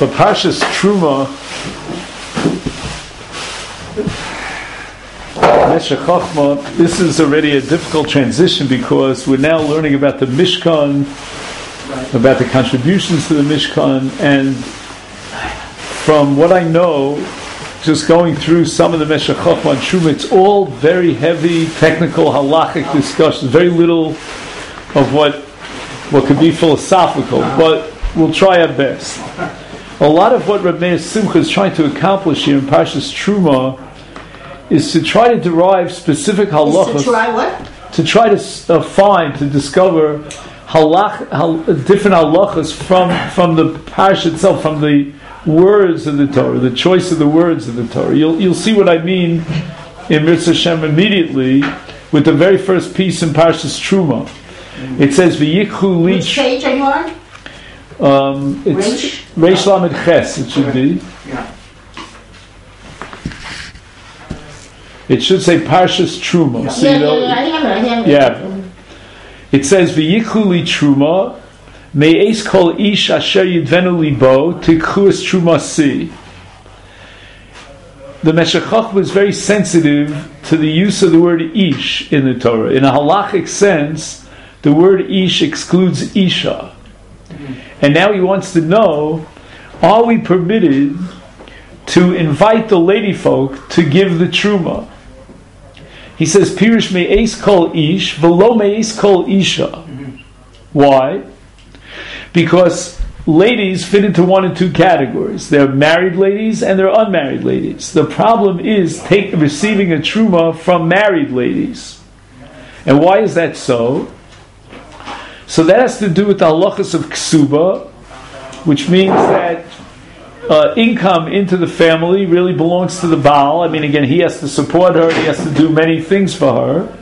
For Parshas Truma, Meshech Chochmah, this is already a difficult transition because we're now learning about the Mishkan, about the contributions to the Mishkan, and from what I know, just going through some of the Meshech Chochmah and Truma, it's all very heavy, technical, halachic discussions, very little of what could be philosophical, but we'll try our best. A lot of what Reb Meir Simcha is trying to accomplish here in Parshas Truma is to try to derive specific halachas. To try what? To try to find, to discover different halachas from the parsha itself, from the words of the Torah, the choice of the words of the Torah. You'll see what I mean in Mitzvah Shem immediately with the very first piece in Parshas Truma. It says, "V'yikhu li." Which page are you on? It's Reish Lamed Ches. It should be. Yeah. It should say Parshas Truma. Yeah, So you know, I have it. yeah. It says V'yikhu li Truma me'es kol ish asher yidvenu libo tikhu es Truma si. The Meshech Chochmah is very sensitive to the use of the word ish in the Torah. In a halachic sense, the word ish excludes isha. And now he wants to know, are we permitted to invite the lady folk to give the truma? He says, Pirish me'es kol ish, v'lo me'es kol isha. Why? Because ladies fit into one of two categories. There are married ladies and there are unmarried ladies. The problem is receiving a truma from married ladies. And why is that so? So that has to do with the halachas of ksuba, which means that income into the family really belongs to the Baal. I mean, again, he has to support her, he has to do many things for her.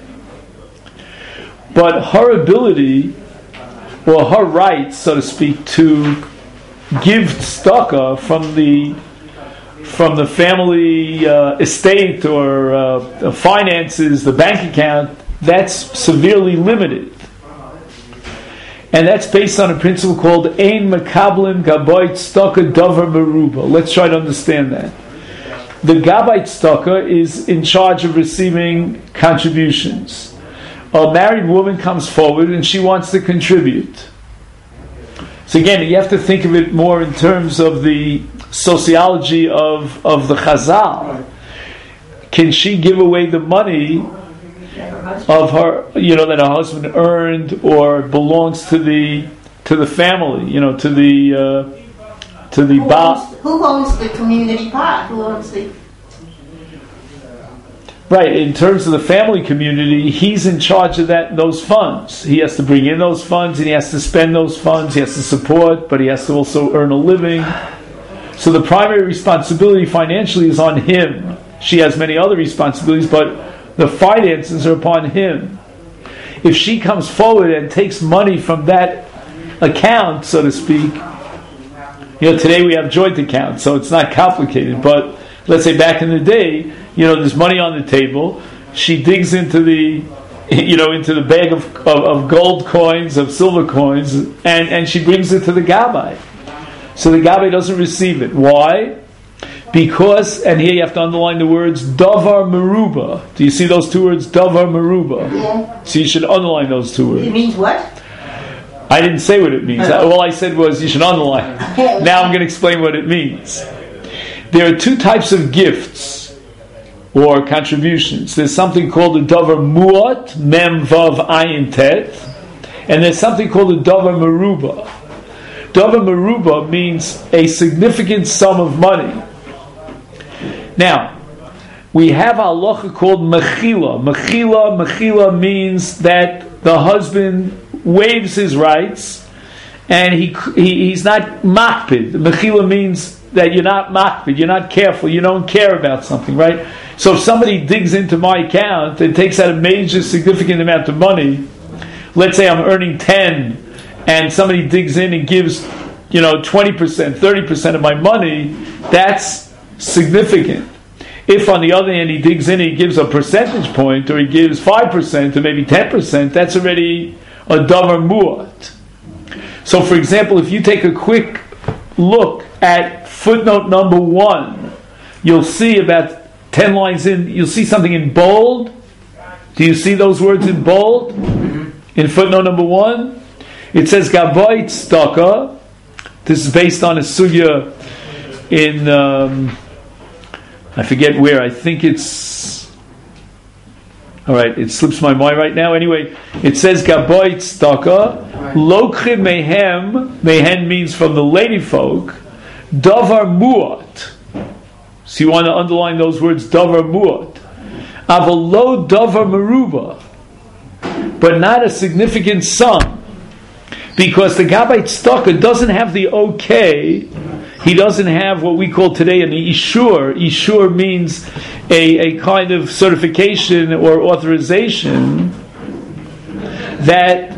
But her ability, or her right, so to speak, to give tzedakah from the family estate or finances, the bank account, that's severely limited. And that's based on a principle called Ein Mekablim Gabayt Tzedakah Davar Meruba. Let's try to understand that. The Gabayt Tzedakah is in charge of receiving contributions. A married woman comes forward and she wants to contribute. So again, you have to think of it more in terms of the sociology of the Chazal. Can she give away the money of her, that her husband earned or belongs to the family, to the Baal? Who owns the community pot? Who owns the? Right, in terms of the family community, he's in charge of those funds. He has to bring in those funds and he has to spend those funds. He has to support, but he has to also earn a living. So the primary responsibility financially is on him. She has many other responsibilities, but the finances are upon him. If she comes forward and takes money from that account, so to speak, today we have joint accounts, so it's not complicated, but let's say back in the day, there's money on the table, she digs into the bag of gold coins, of silver coins, and she brings it to the Gabbai. So the Gabbai doesn't receive it. Why? Because, and here you have to underline the words Davar Meruba. Do you see those two words, Davar Meruba? Yeah. So you should underline those two words. It means what? I didn't say what it means. All I said was you should underline. Now I'm going to explain what it means. There are two types of gifts or contributions. There's something called a Davar Muat, Mem Vav Ayin Tet, and there's something called a Davar Meruba. Davar Meruba means a significant sum of money. Now, we have a halacha called mechila. Mechila means that the husband waives his rights and he's not makpid. Mechila means that you're not makpid, you're not careful, you don't care about something, right? So if somebody digs into my account and takes out a major significant amount of money, let's say I'm earning 10 and somebody digs in and gives 20%, 30% of my money, that's significant. If on the other hand he digs in and he gives a percentage point, or he gives 5% or maybe 10%, that's already a davar muat. So for example, if you take a quick look at footnote number 1, you'll see about 10 lines in, you'll see something in bold. Do you see those words in bold? In footnote number 1, it says Gaboy Tzedakah. This is based on a sugya in I forget where. I think it's it slips my mind right now. Anyway, it says Gaboy Tzedakah Lokchim Mehen means from the lady folk Davar Muat. So you want to underline those words Davar Muat. Avalo Davar Meruba, but not a significant sum, because the Gabbai Tzedakah doesn't have the okay. He doesn't have what we call today an ishur. Ishur means a kind of certification or authorization that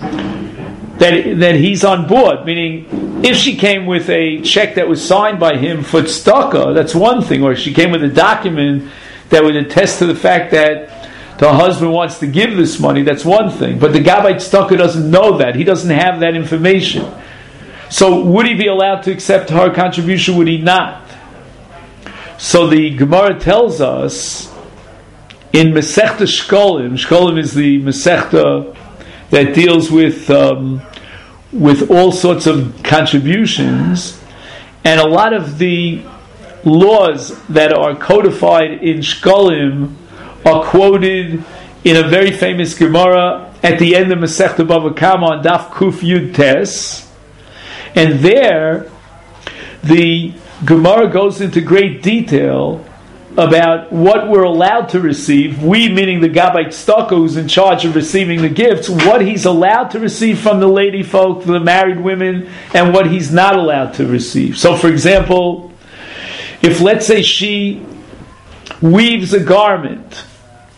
he's on board. Meaning, if she came with a check that was signed by him for tzedakah, that's one thing. Or she came with a document that would attest to the fact that the husband wants to give this money, that's one thing. But the Gabbai Tzedakah doesn't know that. He doesn't have that information. So would he be allowed to accept her contribution? Would he not? So the Gemara tells us in Masechta Shkolim. Shkolim is the Masechta that deals with all sorts of contributions, and a lot of the laws that are codified in Shkolim are quoted in a very famous Gemara at the end of Masechta Bava Kama on Daf Kuf Yud Tes. And there, the Gemara goes into great detail about what we're allowed to receive. We, meaning the Gabbai Tzedakah, who's in charge of receiving the gifts, what he's allowed to receive from the lady folk, the married women, and what he's not allowed to receive. So, for example, if let's say she weaves a garment,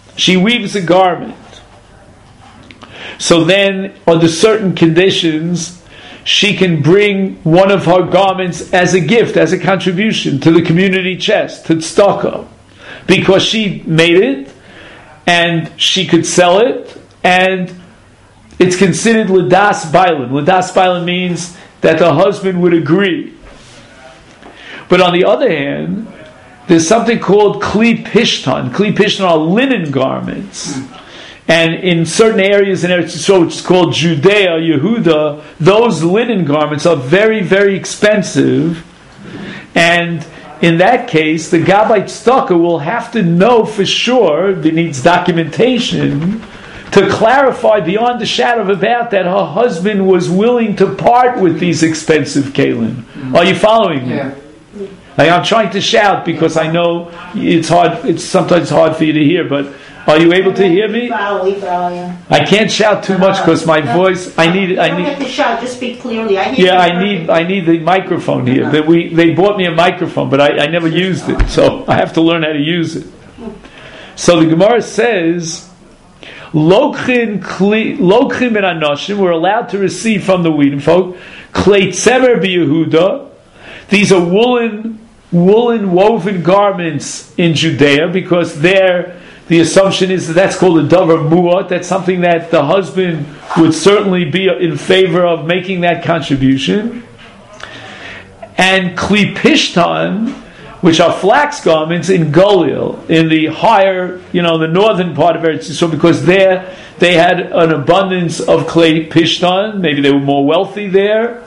so then under certain conditions, she can bring one of her garments as a gift, as a contribution to the community chest, to tzedakah, because she made it and she could sell it, and it's considered Ladas Bailan. Ladas Bailan means that the husband would agree. But on the other hand, there's something called Kli Pishtan. Kli Pishtan are linen garments. And in certain areas in Eretz Yisrael, which is called Judea, Yehuda, those linen garments are very, very expensive. And in that case, the Gabbai Tzedakah will have to know for sure, it needs documentation, to clarify beyond a shadow of a doubt that her husband was willing to part with these expensive kalim. Are you following me? Yeah. I'm trying to shout because I know it's hard. It's sometimes hard for you to hear, but are you able to hear me? We follow you. I can't shout too much because my voice. I need. You don't have to shout. Just speak clearly. I need the microphone here. They bought me a microphone, but I never used it, so I have to learn how to use it. So the Gemara says, "Lokchin and Anoshim were allowed to receive from the Whedon folk klei tzemer b'Yehuda. These are woolen woven garments in Judea, because there the assumption is that that's called a davar muat. That's something that the husband would certainly be in favor of making that contribution. And kli pishtan, which are flax garments in Galil, in the higher, the northern part of Eretz Yisrael, because there they had an abundance of kli pishtan. Maybe they were more wealthy there.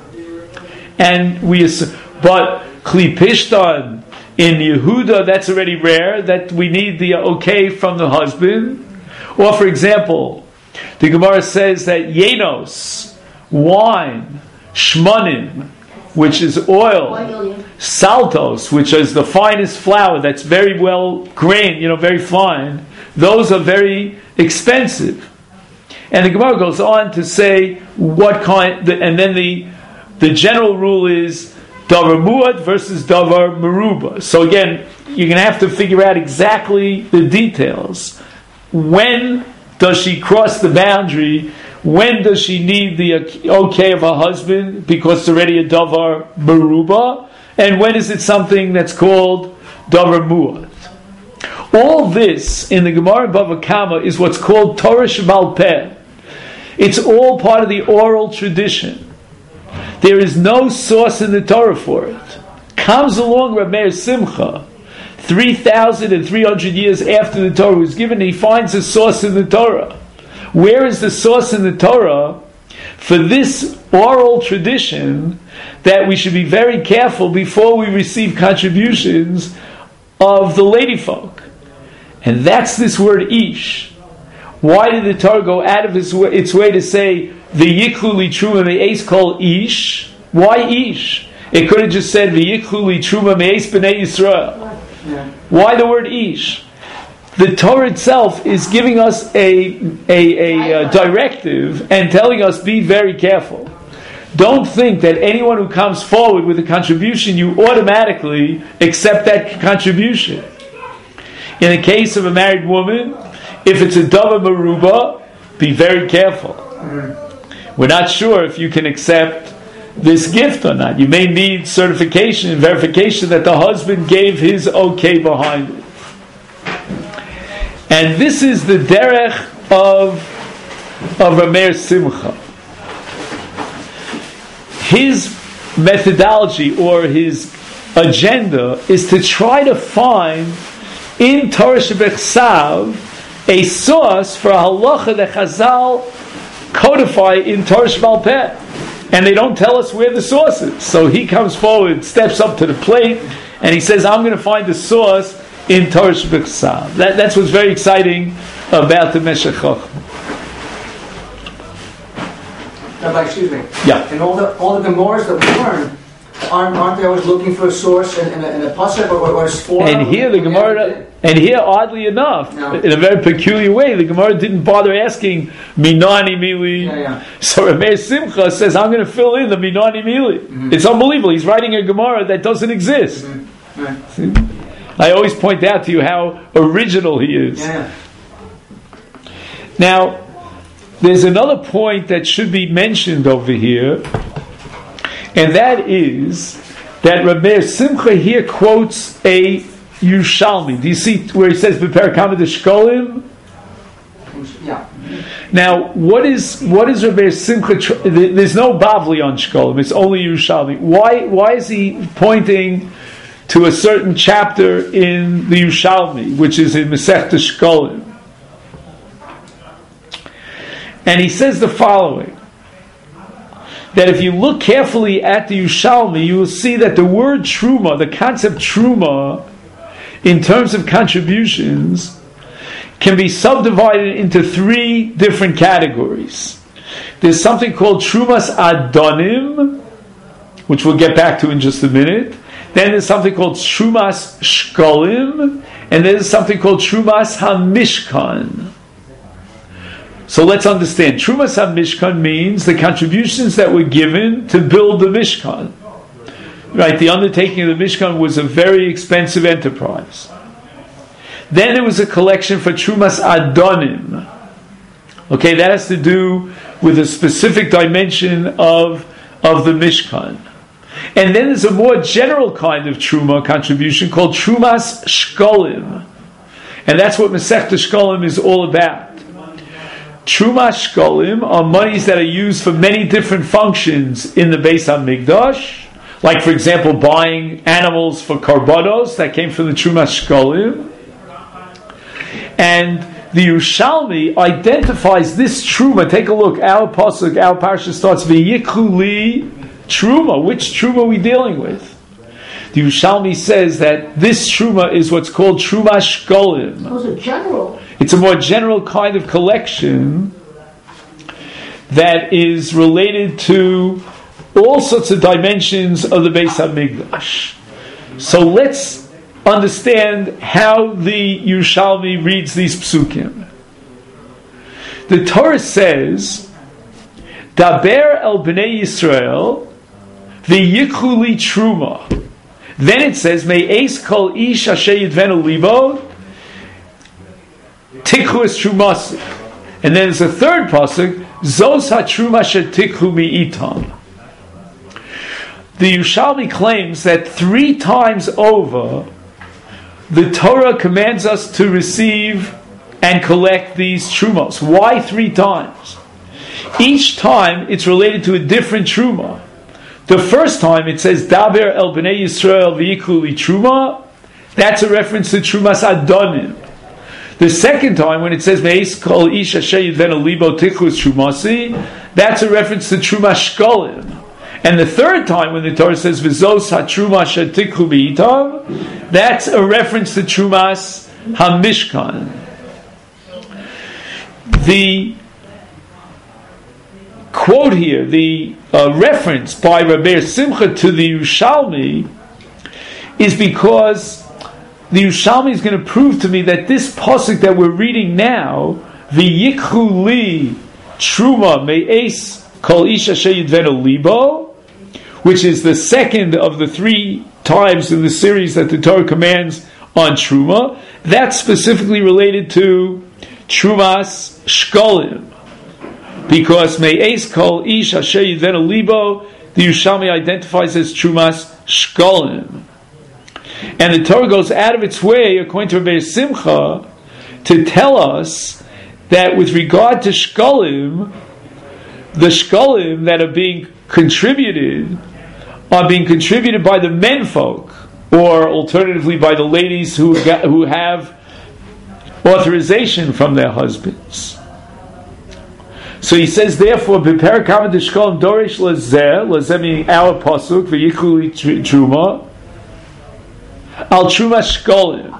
But kli pishtan in Yehuda, that's already rare, that we need the okay from the husband. Or, for example, the Gemara says that yenos, wine, shmanim, which is oil, saltos, which is the finest flour that's very well grained, very fine, those are very expensive. And the Gemara goes on to say what kind, and then the general rule is davar muad versus davar meruba. So again, you're going to have to figure out exactly the details. When does she cross the boundary? When does she need the okay of her husband because it's already a davar meruba? And when is it something that's called davar muad? All this in the Gemara Bava Kama is what's called Torah Shebal Peh. It's all part of the oral tradition. There is no source in the Torah for it. Comes along Reb Meir Simcha, 3,300 years after the Torah was given, he finds a source in the Torah. Where is the source in the Torah for this oral tradition that we should be very careful before we receive contributions of the lady folk? And that's this word ish. Why did the Torah go out of its way to say v'yiklu li truma me'es kol ish? Why ish? It could have just said v'yiklu li truma me'es b'nei Yisrael. Why the word ish? The Torah itself is giving us a directive and telling us be very careful. Don't think that anyone who comes forward with a contribution, you automatically accept that contribution. In the case of a married woman, if it's a dava maruba, be very careful. We're not sure if you can accept this gift or not. You may need certification and verification that the husband gave his okay behind it. And this is the derech of Reb Meir Simcha. His methodology or his agenda is to try to find in Torah Shebechsav a source for a halacha that Chazal codify in Torah Shebal Peh. And they don't tell us where the source is. So he comes forward, steps up to the plate, and he says, I'm going to find the source in Torah Shebechsav. That's what's very exciting about the Meshech Chochmah. Rabbi, excuse me. Yeah. And all the Gemaras that we learn, aren't they always looking for a source in a pasuk or a spore? And here the Gemara, and here oddly enough, in a very peculiar way, the Gemara didn't bother asking Minani Mili. So Reb Meir Simcha says, I'm going to fill in the Minani Mili. Mm-hmm. It's unbelievable. He's writing a Gemara that doesn't exist. Mm-hmm. Right. I always point out to you how original he is. Now, there's another point that should be mentioned over here, and that is that Reb Meir Simcha here quotes a Yerushalmi. Do you see where he says B'Perek Hamid Shkolim? Yeah. Now, what is Reb Meir Simcha? There's no Bavli on Shkolim. It's only Yerushalmi. Why is he pointing to a certain chapter in the Yerushalmi, which is in Masechta Shkolim? And he says the following, that if you look carefully at the Yerushalmi, you will see that the word Truma, the concept Truma, in terms of contributions, can be subdivided into three different categories. There's something called Trumas Adonim, which we'll get back to in just a minute. Then there's something called Trumas Shkolim, and there's something called Trumas HaMishkan. So let's understand. Trumas HaMishkan means the contributions that were given to build the Mishkan. Right, the undertaking of the Mishkan was a very expensive enterprise. Then there was a collection for Trumas Adonim. Okay, that has to do with a specific dimension of the Mishkan. And then there's a more general kind of Truma contribution called Trumas Shkolim. And that's what Masechta Shkolim is all about. Trumas Shkolim are monies that are used for many different functions in the Beis HaMikdash. Like, for example, buying animals for Karbanos, that came from the Trumas Shkolim. And the Yerushalmi identifies this Truma. Take a look, our pasuk, our parsha starts, V'yikhu li Truma. Which Truma are we dealing with? The Yerushalmi says that this Truma is what's called Truma Shkolim. Those are general. It's a more general kind of collection that is related to all sorts of dimensions of the Beis HaMikdash. So let's understand how the Yerushalmi reads these psukim. The Torah says, Daber el bnei Yisrael v'yikhu li truma. Then it says, Me'es kol ish asher yidvenu libo tikhu es trumasi. And then there's a third pasuk, Zos ha-truma asher tikhu mi'itam. The Yerushalmi claims that 3 times over the Torah commands us to receive and collect these trumos. Why 3 times? Each time it's related to a different truma. The first time it says Daber el bnei Yisrael v'yiklu li truma, that's a reference to Trumas Adonim. The second time when it says Me'es kol ish asher yidvenu libo tichlus trumasi, that's a reference to Trumas Shkolim. And the third time when the Torah says V'zos hatruma asher tiklu b'itav, that's a reference to Trumas HaMishkan. The quote here, the reference by Rabbi Simcha to the Yerushalmi, is because the Yerushalmi is going to prove to me that this pasuk that we're reading now, V'yikhu li truma me'es kol ish asher yidvenu libo, which is the second of the 3 times in the series that the Torah commands on truma, that's specifically related to Trumas Shkolim. Because Me'es Kol Ish Asher Yidvenu Libo, the Yerushalmi identifies as Trumas Shkolim. And the Torah goes out of its way, according to Rabbi Simcha, to tell us that with regard to Shkolim, the Shkolim that are being contributed by the menfolk, or alternatively by the ladies who have authorization from their husbands. So he says, therefore, B'perek Hamad Shkolim Dorish Lazeh meaning our pasuk v'yikhu truma al truma Shkolim.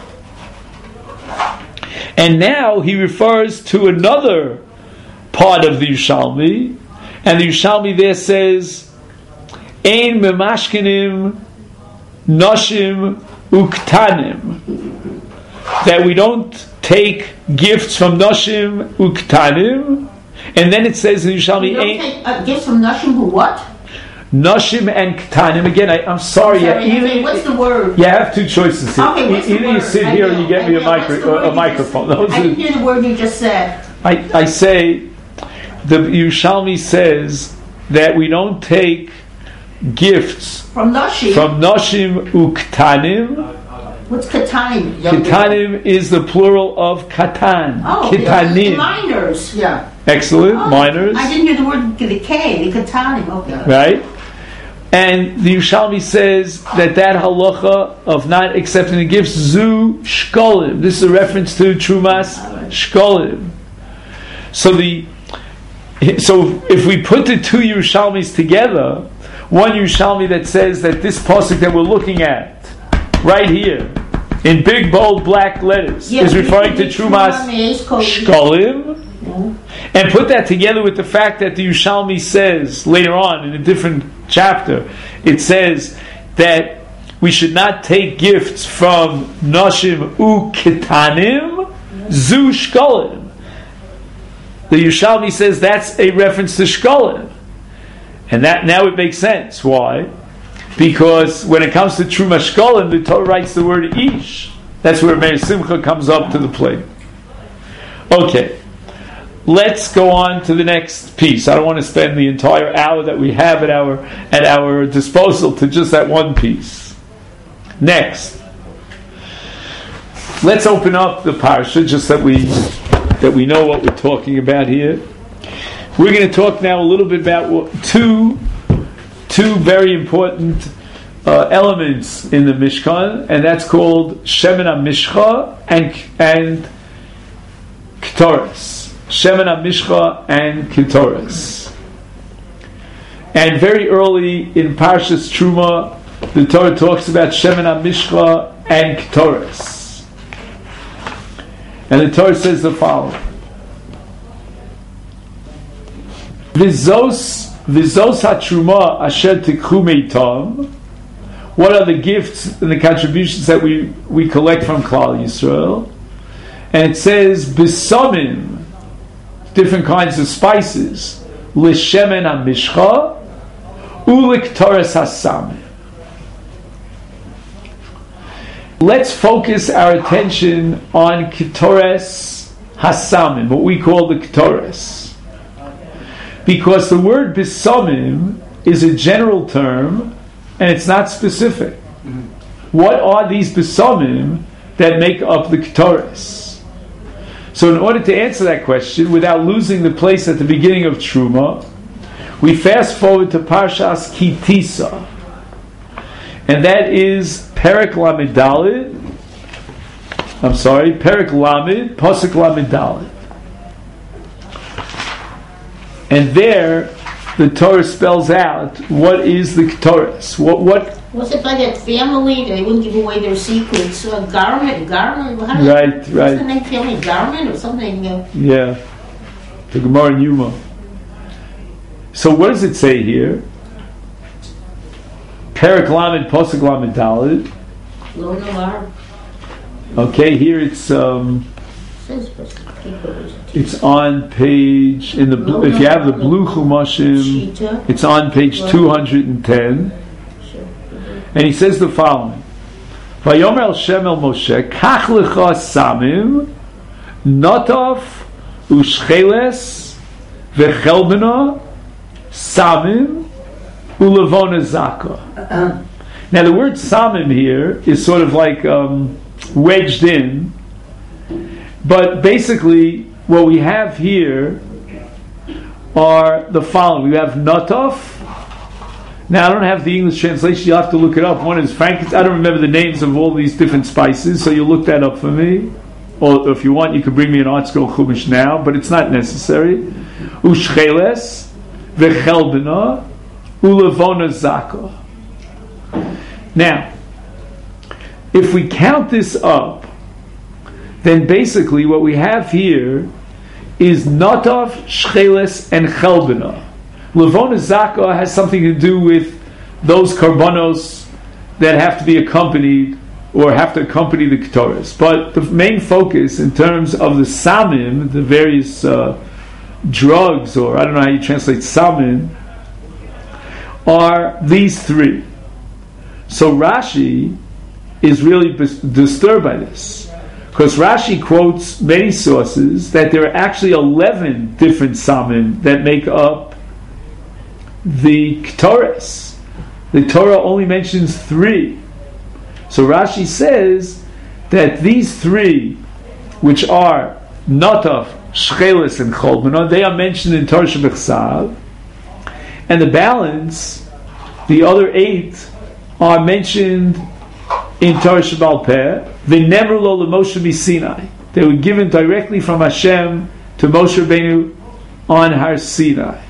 And now he refers to another part of the Yerushalmi, and the Yerushalmi there says, Ein memashkenim noshim uktanim, that we don't take gifts from noshim uktanim. And then it says in Yerushalmi, You don't take gifts from Nashim who what? Noshim and Ktanim. Again, I'm sorry. What's the word? You have 2 choices here. Okay, what's the Either word? you sit here or you get me a microphone. I didn't hear the word you just said. I say, the Yerushalmi says that we don't take gifts From Nashim. from Noshim uktanim. What's Katanim? Kitanim is the plural of Katan. Oh, Kitanim. minors. Yeah. Excellent. Minors. I didn't hear the word the K, the Katanim. Okay. Right? And the Yerushalmi says that halacha of not accepting the gifts, zu shkolim. This is a reference to Trumas Shkolim. So if we put the 2 Yerushalmis together, one Yerushalmi that says that this pasuk that we're looking at right here in big bold black letters is referring to Trumas Shkolim, and put that together with the fact that the Yerushalmi says later on in a different chapter, it says that we should not take gifts from Noshim Uketanim Zu Shkolim. The Yerushalmi says that's a reference to Shkolim, and that now it makes sense. Why? Because when it comes to Truma Shkolim, the Torah writes the word Ish. That's where Meir Simcha comes up to the plate. Okay, let's go on to the next piece. I don't want to spend the entire hour that we have at our disposal to just that one piece. Next, let's open up the parsha just that we know what we're talking about here. We're going to talk now a little bit about two very important elements in the Mishkan, and that's called Shemen HaMishcha and Ketores. Shemen HaMishcha and Ketores. And very early in Parshas Truma, the Torah talks about Shemen HaMishcha and Ketores. And the Torah says the following: Vizos hatruma asher tikhu meitam. What are the gifts and the contributions that we collect from Klal Yisrael? And it says bisamim, different kinds of spices, l'shemen hamishcha u'liktoras hasamim. Let's focus our attention on Ketores Hasamim, what we call the Ketores. Because the word Bisamim is a general term and it's not specific. What are these Bisamim that make up the Ketores? So in order to answer that question without losing the place at the beginning of Truma, We fast forward to Parshas Kitisa, and that is Perek Lamed Dalet. Perek Lamed, Pasuk Lamed Dalet. And there, the Torah spells out what is the Ketores. What Was it by that family? They wouldn't give away their secrets. Garment. Right. What's the name? Family Garment or something? Yeah. The Gemara in Yuma. So what does it say here? Perek Lamed, Pasuk Lamed Dalet. Lo Noar. Okay, here it's on page if you have the blue Chumashim, it's on page 210, and he says the following: Vayomer el Shem el Moshe, Kach lecha samim, notav u'shcheles v'chelbena samim u'levona zaka. Now the word samim here is sort of like wedged in, but basically what we have here are the following. We have notov. Now I don't have the English translation, you'll have to look it up. One is frankincense. I don't remember the names of all these different spices, so you'll look that up for me. Or if you want, you could bring me an Art Scroll Chumash now, but it's not necessary. Ushcheles v'chelbena u'levona zaka. Now, if we count this up, then basically what we have here is Notav, Shcheles, and Chelbena. Levona Zaka has something to do with those karbanos that have to be accompanied or have to accompany the Ketores. But the main focus in terms of the Samim, the various drugs, or I don't know how you translate Samim, are these three. So Rashi is really disturbed by this, because Rashi quotes many sources that there are actually 11 different samim that make up the Ketores. The Torah only mentions 3. So Rashi says that these 3, which are Notav, Shcheles, and Cholbena, they are mentioned in Torah Shebechsav, and the balance, the other 8, are mentioned in Torah Shebal Peh. V'nemer lo l'Moshe Sinai. They were given directly from Hashem to Moshe Rabbeinu on Har Sinai.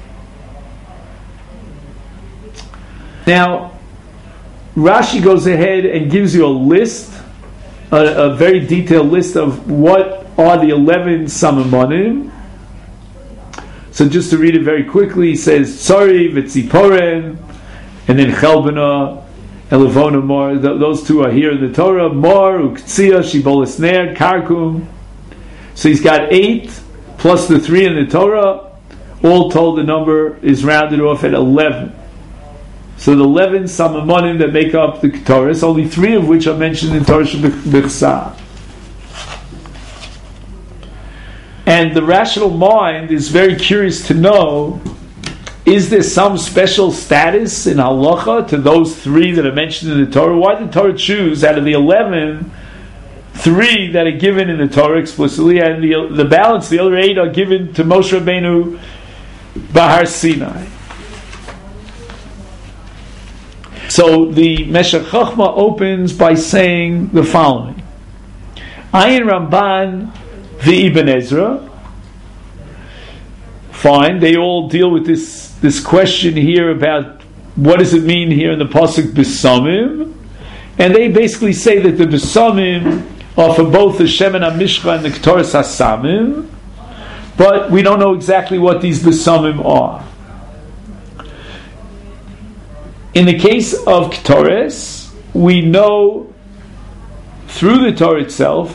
Now, Rashi goes ahead and gives you a list, a very detailed list of what are the 11 Samamonim. So just to read it very quickly, he says Tzori v'Tziporen, and then Chelbena, and Levona Mor. Those 2 are here in the Torah. Mor, Uktzia, Shibolis Ner, Karkum. So he's got 8 plus the 3 in the Torah. All told, the number is rounded off at 11. So the 11 Samamonim that make up the Ketores, only 3 of which are mentioned in Torah Shebechsav. And the rational mind is very curious to know, is there some special status in halacha to those 3 that are mentioned in the Torah? Why did the Torah choose out of the 11, 3 that are given in the Torah explicitly, and the balance, the other 8, are given to Moshe Rabbeinu Bahar Sinai? So the Meshech Chochmah opens by saying the following: Ayin Ramban v'Ibn Ezra. Fine, they all deal with this question here about what does it mean here in the pasuk Besamim, and they basically say that the Besamim are for both the Shemen HaMishcha and the Ketores HaSamim, but we don't know exactly what these Besamim are. In the case of Ketores, we know through the Torah itself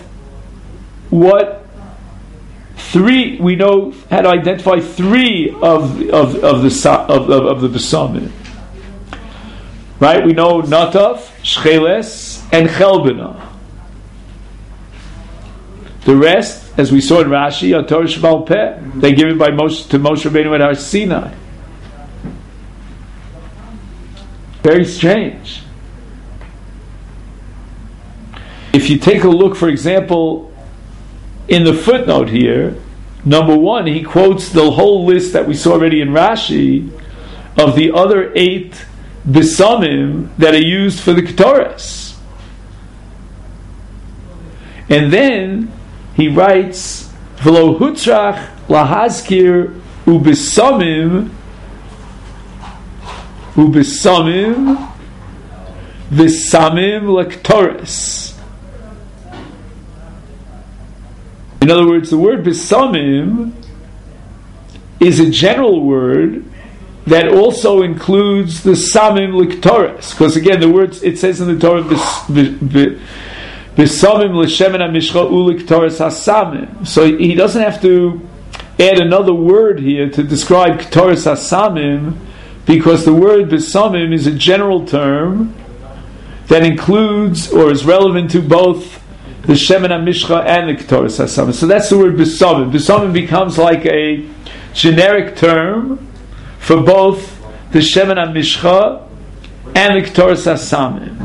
we know how to identify 3 of the Besamim. Right? We know Natav, Shcheles, and Chelbena. The rest, as we saw in Rashi, are Torah Shebal Peh. They're given by to Moshe Rabbeinu at Har Sinai. Very strange. If you take a look, for example, in the footnote here, number 1, he quotes the whole list that we saw already in Rashi, of the other 8 besamim that are used for the Ketores. And then he writes, V'lo hutzrach lahazkir ubesamim v'samim lektoris. In other words, the word besamim is a general word that also includes the samim lektoris. Because again, the words, it says in the Torah, besamim l'shemen ha-mishcha u'lektoris ha-samim. So he doesn't have to add another word here to describe Ketores HaSamim, because the word Besamim is a general term that includes or is relevant to both the Shemen HaMishcha and the Ketores HaSamim. So that's the word Besamim. Besamim becomes like a generic term for both the Shemen HaMishcha and the Ketores HaSamim.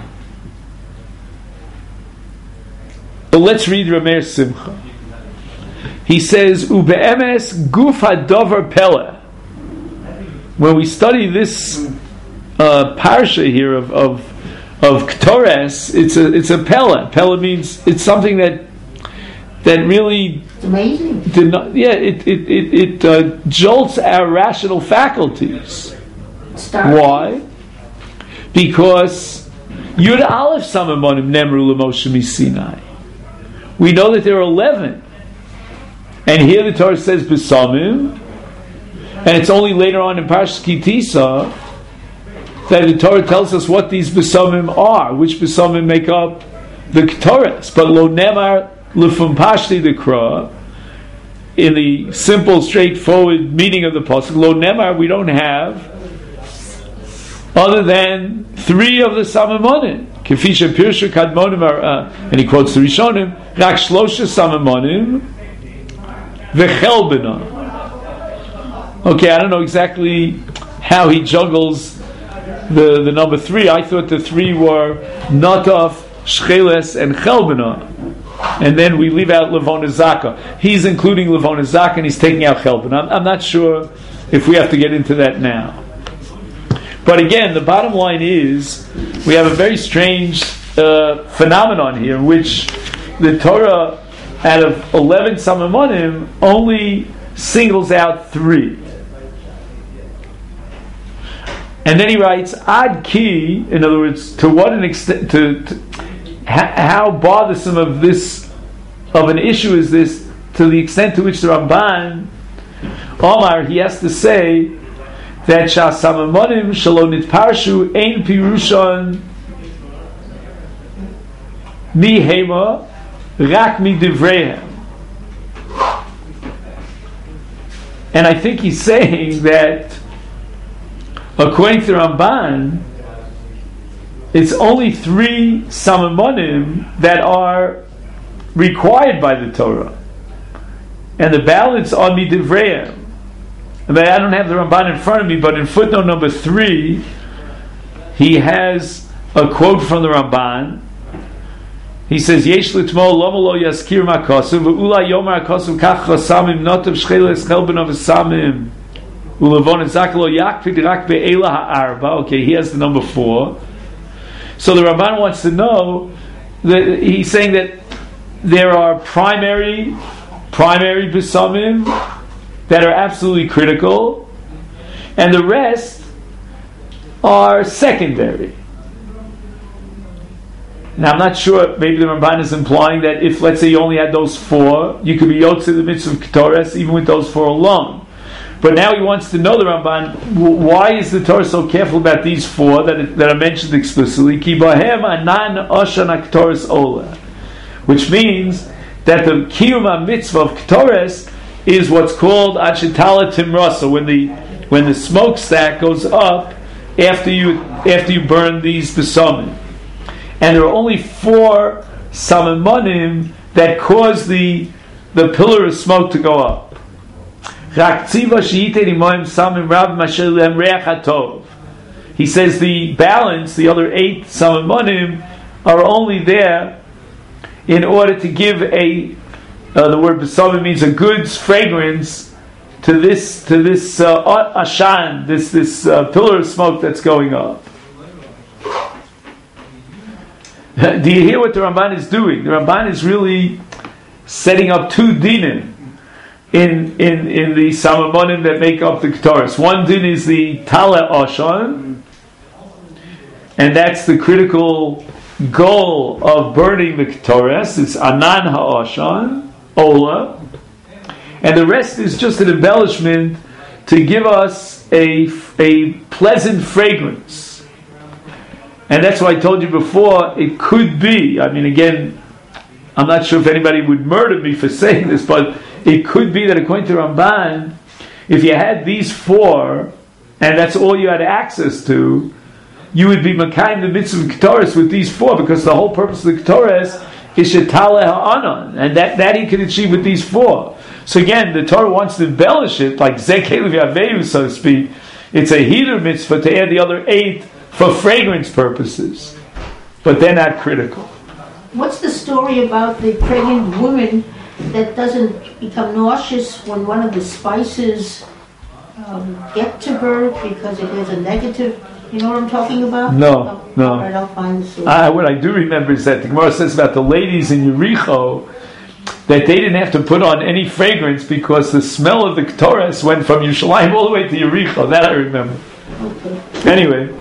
But let's read Rameir Simcha. He says, "Ube'emes guf hadover pele." When we study this parsha here of Ketores, it's a pele. Pele means it's something that really It's amazing. did not. Yeah, it jolts our rational faculties. Why? Because Yud Aleph Samamonim Nemru L'Moshe Misinai. We know that there are 11. And here the Torah says Besamim, and it's only later on in Parshas Ki Tisa that the Torah tells us what these Besamim are, which Besamim make up the Ketores. But Lo Nemar L'Fum Pashti Dekra, in the simple, straightforward meaning of the pasuk, Lo Nemar, we don't have other than 3 of the Samamonim. Kefisha Pirsha Kadmonim, and he quotes the Rishonim, Rak Shlosha Samamonim, V'chelbena. Okay, I don't know exactly how he juggles the number 3. I thought the 3 were Nataf, Shcheles, and Chelbena. And then we leave out Levona Zaka. He's including Levona Zaka and he's taking out Chelbena. I'm not sure if we have to get into that now. But again, the bottom line is we have a very strange phenomenon here in which the Torah, out of 11 Samamonim, only singles out 3. And then he writes, Ad Ki, in other words, to what an extent, how bothersome of an issue is this, to the extent to which the Ramban, Omar, he has to say that Shas Samamonim Shalo Nitparshu Ein Pirushon Mi Hema Rak Mi Divreihem. And I think he's saying that according to the Ramban, it's only 3 Samamonim that are required by the Torah, and the balance are Mi Divreihem. I mean, I don't have the Ramban in front of me, but in footnote number 3, he has a quote from the Ramban. He says, "Yesh litmo lama lo yaskir makasu ve'ula yomar akasu kach chasamim notav shcheles chelben of samim ulevon zak lo yakpid rak be'ela ha'arba." Okay, he has the number 4. So the Ramban wants to know that he's saying that there are primary besamim that are absolutely critical, and the rest are secondary. Now, I'm not sure, maybe the Ramban is implying that if, let's say, you only had those 4, you could be Yotze the mitzvah of Ketores even with those 4 alone. But now he wants to know, the Ramban, why is the Torah so careful about these 4 that are mentioned explicitly? Ki bahem anan oshan ha-Ketores ola. Which means that the Kiyum ha-mitzvah of Ketores is what's called Achetala Timrasa, when the smokestack goes up after you burn these besamim. And there are only 4 Samamonim that cause the pillar of smoke to go up. He says the balance, the other 8 Samamonim, are only there in order to give the word besamim means a good fragrance to this ashan, this pillar of smoke that's going up. Do you hear what the Ramban is doing? The Ramban is really setting up two dinim in the samamonim that make up the Ketores. One din is the Tala Ashan, and that's the critical goal of burning the Ketores. It's Anan HaAshan, Ola, and the rest is just an embellishment to give us a pleasant fragrance. And that's why I told you before, it could be, I mean, again, I'm not sure if anybody would murder me for saying this, but it could be that according to Ramban, if you had these four, and that's all you had access to, you would be Makayim the mitzvah of Ketores with these four, because the whole purpose of the Ketores is Shetale Ha'anan, and that he can achieve with these four. So again, the Torah wants to embellish it, like Zekelev Yaveyu, so to speak. It's a heater mitzvah to add the other 8 for fragrance purposes, but they're not critical. What's the story about the pregnant woman that doesn't become nauseous when one of the spices get to her because it has a negative? You know what I'm talking about? No. All right, I'll find the story. What I do remember is that the Gemara says about the ladies in Yericho that they didn't have to put on any fragrance because the smell of the Ketores went from Yerushalayim all the way to Yericho. That I remember. Okay. Anyway.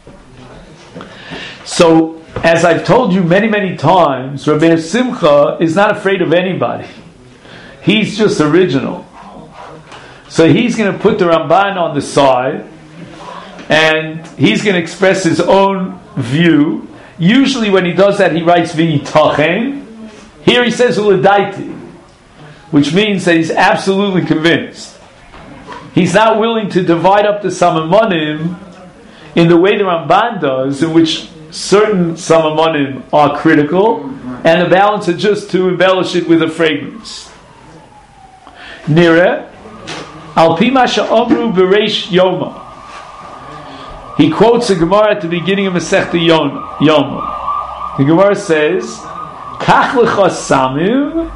So, as I've told you many, many times, Rabbi Simcha is not afraid of anybody. He's just original. So he's going to put the Ramban on the side, and he's going to express his own view. Usually when he does that, he writes V'yitachem. Here he says Uledaiti, which means that he's absolutely convinced. He's not willing to divide up the Samamonim in the way the Ramban does, in which certain samamonim are critical, and the balance is just to embellish it with a fragrance. Nira, al pi ma she'omru b'reish Yoma. He quotes a Gemara at the beginning of Masechta Yoma. The Gemara says, "Kach lecha samim."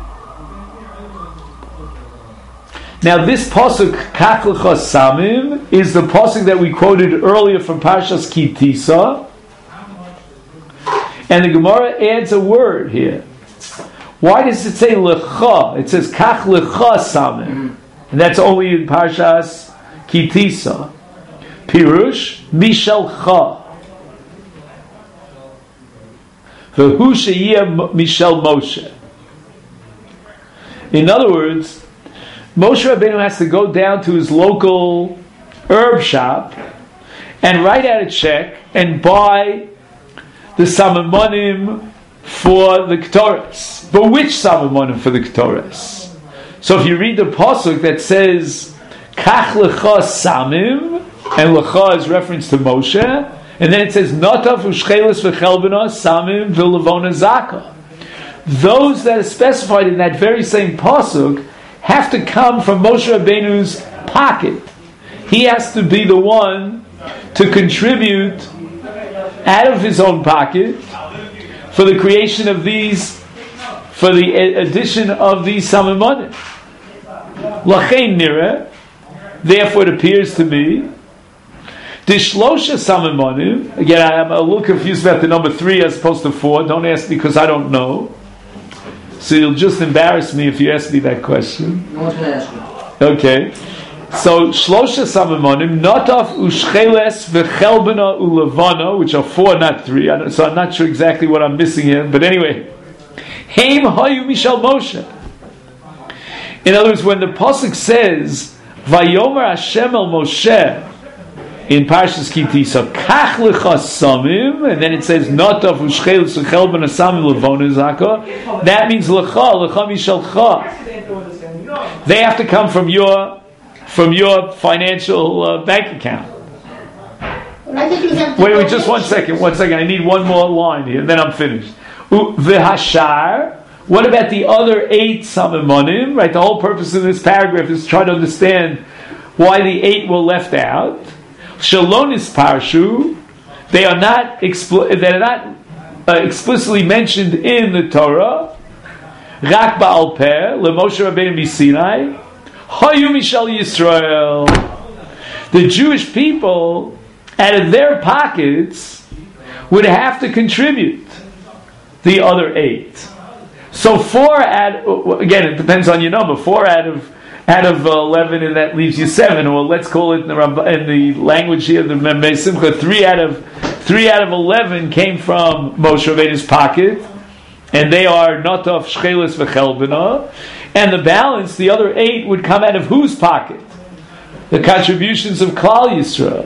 Now, this pasuk "Kach lecha samim" is the pasuk that we quoted earlier from Parshas Ki Tisa. And the Gemara adds a word here. Why does it say lecha? It says kach lecha samim, and that's only in Parshas Ki Tisa. Pirush mishalcha. V'hu sheyeh mishal Moshe. In other words, Moshe Rabbeinu has to go down to his local herb shop and write out a check and buy the samamonim for the Ketores. But which samamonim for the Ketores? So if you read the pasuk that says Kach lecha samim, and lecha is reference to Moshe, and then it says Notav u'shcheles v'chelbena samim v'levona zaka. Those that are specified in that very same pasuk have to come from Moshe Rabbeinu's pocket. He has to be the one to contribute out of his own pocket for the creation of these, for the addition of these samamonim. Lachein nira, therefore it appears to me, dishlosha samamonim. Again, I'm a little confused about the number 3 as opposed to 4. Don't ask me because I don't know. So you'll just embarrass me if you ask me that question. No one's going to ask you. Okay. So shlosha samamonim, notav u'shcheles v'chelbena u'levana, which are 4, not 3. So I'm not sure exactly what I'm missing here. But anyway, heim hayu mishal Moshe. In other words, when the pasuk says Vayomer Hashem el Moshe in Parshas Ki Tisa, Kach lecha samim, and then it says Notav u'shcheles v'chelbena samim levona zaka, that means lecha mishalcha. They have to come from your financial bank account. Wait, just one second. I need one more line here, and then I'm finished. V'hashar. What about the other 8 samamonim? Right, the whole purpose of this paragraph is to try to understand why the 8 were left out. Shalonis parshu. They are not explicitly mentioned in the Torah. Rak ba'al peh leMoshe Rabbeinu b'Sinai. Hayu Mishal Yisrael. The Jewish people, out of their pockets, would have to contribute the other 8. So 4 again, it depends on your number. 4 out of 11, and that leaves you 7. Or let's call it in the language here, the Memei Simcha, 3 out of 11 came from Moshe Rabbeinu's pocket, and they are Notov, Shchelis, V'Chelbina. And the balance, the other 8, would come out of whose pocket? The contributions of Klal Yisrael.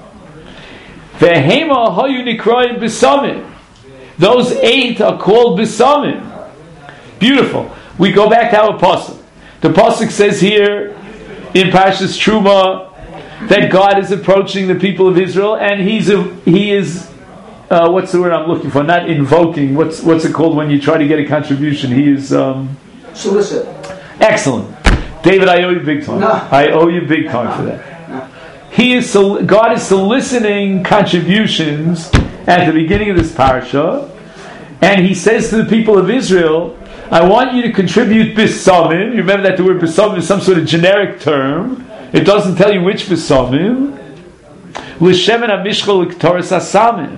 Vehema hayu nikroim b'samim. Those 8 are called b'samim. Beautiful. We go back to our pasuk. The pasuk says here in Parshas Truma that God is approaching the people of Israel, and he is what's the word I'm looking for? Not invoking. What's it called when you try to get a contribution? He is solicit. Excellent, David. I owe you big time. No. I owe you big time for that. No. God is soliciting contributions at the beginning of this parasha, and He says to the people of Israel, I want you to contribute bisamim. You remember that the word bisamim is some sort of generic term. It doesn't tell you which bisamim. L'shemen hamishchol l'ktoras hasamim.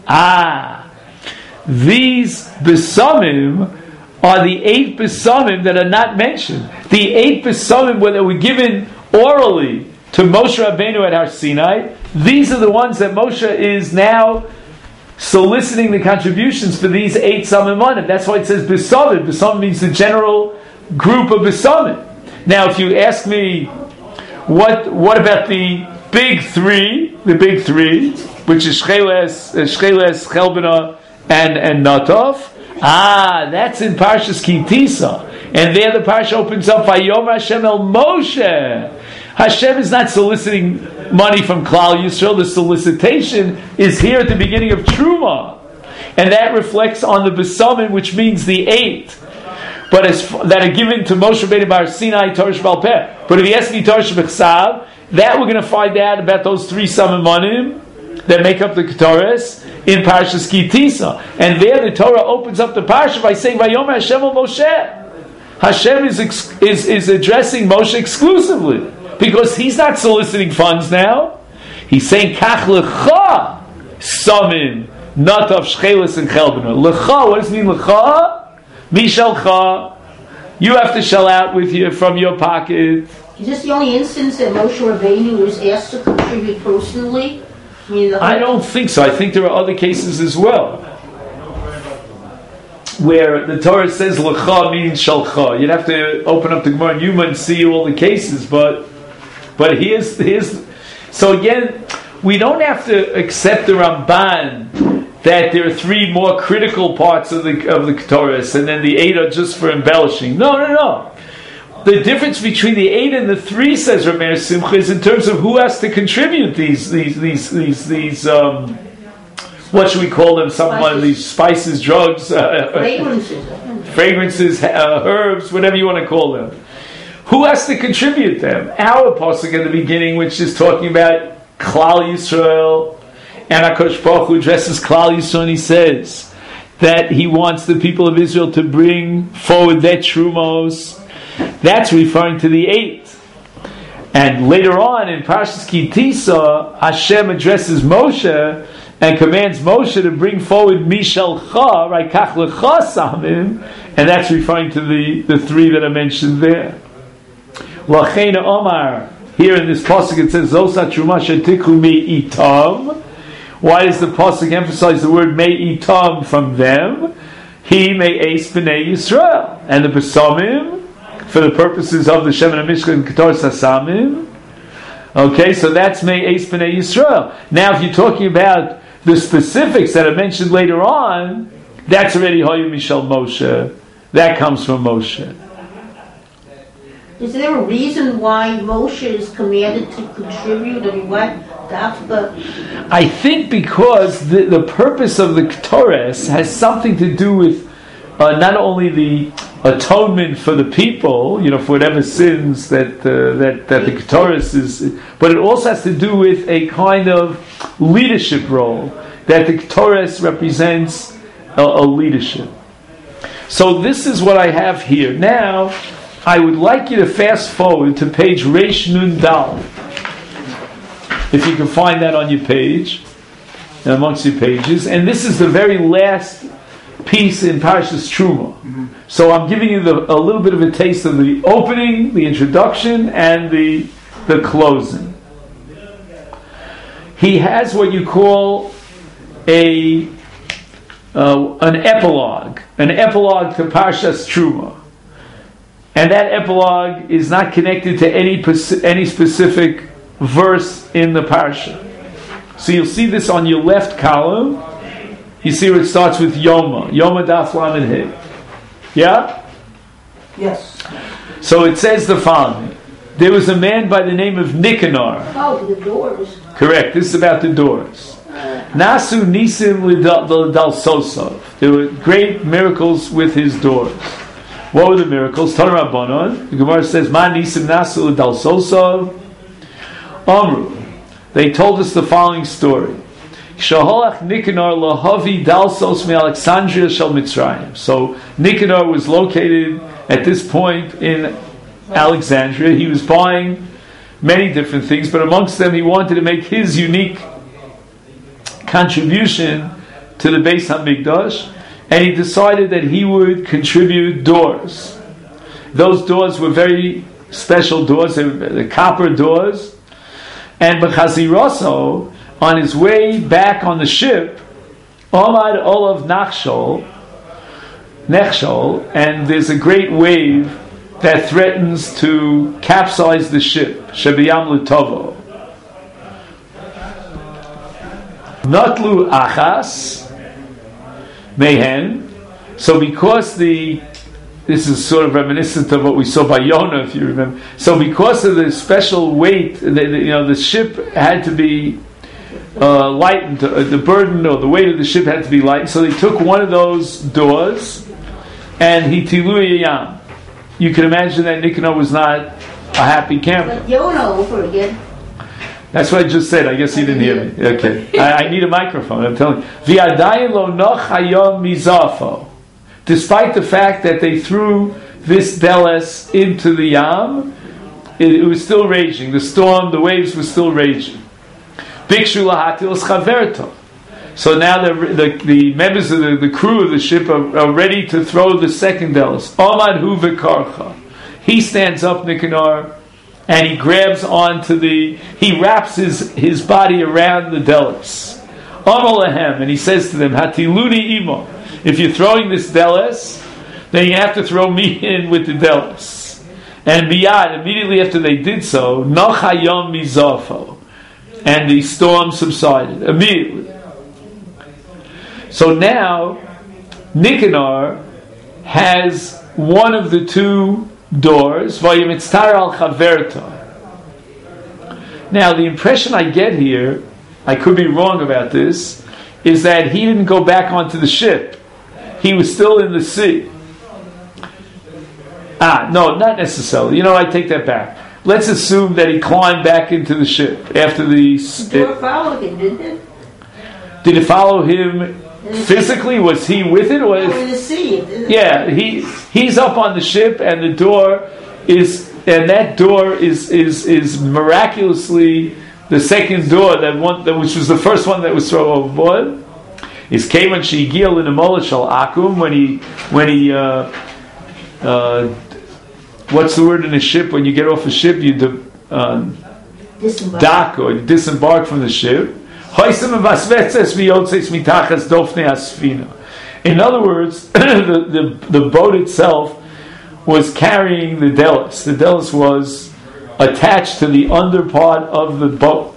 These bisamim are the 8 bisamim that are not mentioned. The 8 bisamim that were given orally to Moshe Rabbeinu at Har Sinai. These are the ones that Moshe is now soliciting the contributions for these 8 samanim. That's why it says bisamim. Bisamim means the general group of bisamim. Now, if you ask me, what about the big 3? The big 3, which is Shcheles, Chelbina, and Natov. That's in Parshas Ki Tisa, and there the parsha opens up Vayomer Hashem el Moshe. Hashem is not soliciting money from Klal Yisrael. The solicitation is here at the beginning of Truma, and that reflects on the Besamim, which means the 8, but that are given to Moshe Rabbeinu Bar Sinai Torah Shebal Peh. But if you ask me Torah Shebechsav, that we're going to find out about those 3 Samanim that make up the Ketores in Parshas Ki Tisa, and there the Torah opens up the parsha by saying Vayomer Hashem el Moshe. Hashem is addressing Moshe exclusively, because he's not soliciting funds now. He's saying, Kach lecha samim natav shchelis and chelbina. Lecha, what does it mean lecha? Mishalcha. You have to shell out from your pocket. Is this the only instance that Moshe Rabbeinu was asked to contribute personally? I don't think so. I think there are other cases as well, where the Torah says lecha means shalcha. You'd have to open up the Gemara and Yuma and see all the cases, but here's. So again, we don't have to accept the Ramban that there are 3 more critical parts of the Ketores, and then the 8 are just for embellishing. No. The difference between the 8 and the 3, says Rameir Simcha, is in terms of who has to contribute these what should we call them? One of these spices, drugs, fragrances, herbs, whatever you want to call them. Who has to contribute them? Our pasuk at the beginning, which is talking about Klal Yisrael, and HaKadosh Baruch Hu addresses Klal Yisrael, and he says that he wants the people of Israel to bring forward their trumos. That's referring to the 8. And later on in Parshas Ki Tisa, Hashem addresses Moshe and commands Moshe to bring forward Mishalcha, right? Kach lecha samim, and that's referring to the 3 that are mentioned there. L'cheina Omar, here in this pasuk it says Zosa Truma shetikhu mi itam. Why does the pasuk emphasize the word me itam from them? He may ace b'nei Yisrael, and the besamim for the purposes of the Shemen HaMishkan and Ketor Sasamim. Okay, so that's Mei Eis B'nei Yisrael. Now, if you're talking about the specifics that are mentioned later on, that's already Hoyu Mishal Moshe. That comes from Moshe. Is there a reason why Moshe is commanded to contribute? I mean, what? I think because the purpose of the Ketores has something to do with not only the atonement for the people, for whatever sins that the Ketores is, but it also has to do with a kind of leadership role, that the Ketores represents a leadership. So this is what I have here. Now, I would like you to fast forward to page Reish Nun Dal. If you can find that on your page, amongst your pages. And this is the very last piece in Parshas Truma. So I'm giving you a little bit of a taste of the opening, the introduction, and the closing. He has what you call an epilogue to Parshas Truma. And that epilogue is not connected to any specific verse in the parsha. So you'll see this on your left column. You see where it starts with Yoma Daf Lamed Hey. Yeah? Yes. So it says the following. There was a man by the name of Nicanor. Oh, the doors. Correct. This is about the doors. Nasu Nisim L'Dal Sosov. There were great miracles with his doors. What were the miracles? Tanur Rabbanon. The Gemara says, Ma Nisim Nasu L'Dal Sosov. Amru. They told us the following story. Shaholach Nicanor lahavi dalsos me Alexandria shel Mitzrayim. So Nicanor was located at this point in Alexandria. He was buying many different things, but amongst them he wanted to make his unique contribution to the Beis HaMikdash, and he decided that he would contribute doors. Those doors were very special doors. They were the copper doors. And B'chaziroso, on his way back on the ship, Omad Olav Nechshol, and there's a great wave that threatens to capsize the ship. Shebiyam Lutovo. Notlu Achas Mehen. So because this is sort of reminiscent of what we saw by Yonah, if you remember. So because of the special weight, the ship had to be lightened. The burden or the weight of the ship had to be lightened. So they took one of those doors and he tilu yam. You can imagine that Nicanor was not a happy camper. But Yonah over again. That's what I just said. I guess he didn't hear me. Okay, I need a microphone. I'm telling you. V'adayin lo noch hayom mizafo. Despite the fact that they threw this Deles into the Yam, it was still raging. The storm, the waves were still raging. Bikshu lahatil chaverto. So now the members of the crew of the ship are ready to throw the second Deles. Omad hu v'karcha. He stands up, Nicanor, and he grabs onto he wraps his body around the Deles. Amalahem, and he says to them, Hatiluni imo. If you're throwing this Deles, then you have to throw me in with the Deles. And miyad, immediately after they did so, Nochayom mizafo, and the storm subsided immediately. So now Nicanor has one of the two doors. Vayimitztar al chaverta. Now the impression I get here, I could be wrong about this, is that he didn't go back onto the ship. He was still in the sea. No, not necessarily. I take that back. Let's assume that he climbed back into the ship after the door followed him, didn't it? Did it follow him physically? Was he with it? In the sea. Yeah, he's up on the ship, and that door is miraculously the second door which was the first one that was thrown overboard. Is Kavan Shigil in the Molashal Akum when he what's the word in a ship when you get off a ship you dock or you disembark from the ship. In other words, the boat itself was carrying the Deles. The Deles was attached to the under part of the boat.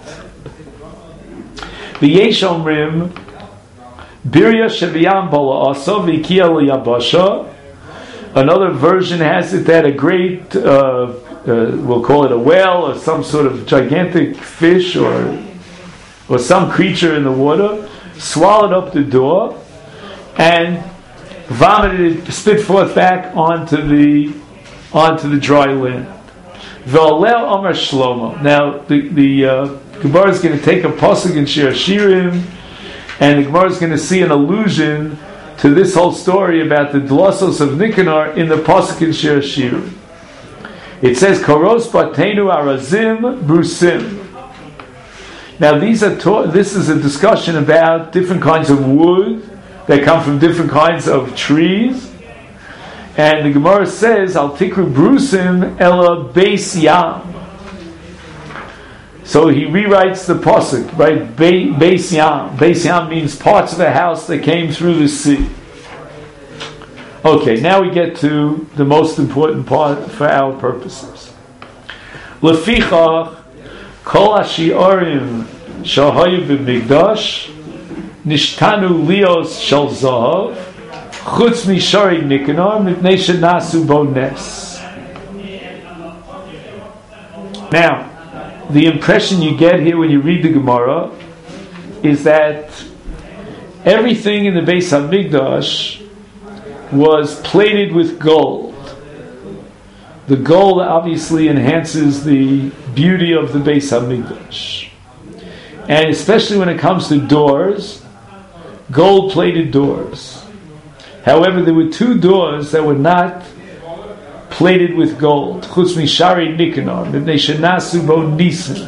The Yeshomrim Birya Sheviyam Bola Aso Vikia Yabasha. Another version has it that a great, we'll call it a whale or some sort of gigantic fish or some creature in the water, swallowed up the door and vomited it, spit forth back onto the dry land. V'olel Omer Shlomo. Now the Gemara is going to take a pasuk in Shir Shirim, and the Gemara is going to see an allusion to this whole story about the Dlosos of Nicanor in the pasuk in Shir Shirim. It says, Koros Batenu Arazim Brusim. Now this is a discussion about different kinds of wood that come from different kinds of trees. And the Gemara says, Al Tikru Brusim Ela Beis Yam. So he rewrites the pasuk, right? Beis Yam. Beis Yam means parts of a house that came through the sea. Okay, now we get to the most important part for our purposes. Lefichach Kol HaShi'arim Shahayu B'Mikdash Nishtanu Lios Shel Zahav Chutz Mishari Nikanor Mipnei Shenasu Bo Nes. Now, the impression you get here when you read the Gemara is that everything in the Beis HaMikdash was plated with gold. The gold obviously enhances the beauty of the Beis HaMikdash. And especially when it comes to doors, gold-plated doors. However, there were two doors that were not plated with gold. Chutz mishari nikanor, mipnei shenasu bo nisim.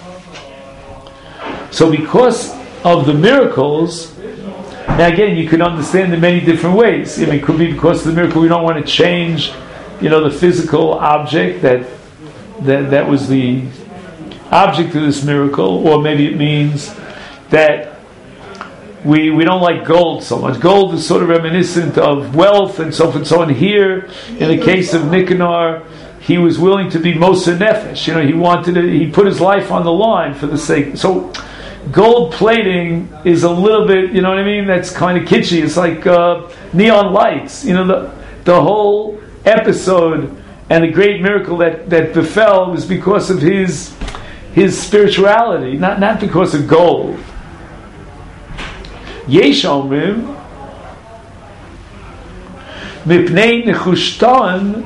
So because of the miracles, now again, you can understand in many different ways. I mean, it could be because of the miracle we don't want to change, the physical object that was the object of this miracle, or maybe it means that we don't like gold so much. Gold is sort of reminiscent of wealth and so forth and so on. Here, in the case of Nicanor, he was willing to be Moser Nefesh. He put his life on the line for the sake. So, gold plating is a little bit, that's kind of kitschy. It's like neon lights. The whole episode and the great miracle that befell was because of his spirituality, not because of gold. Yesh omrim mipnei nechushtan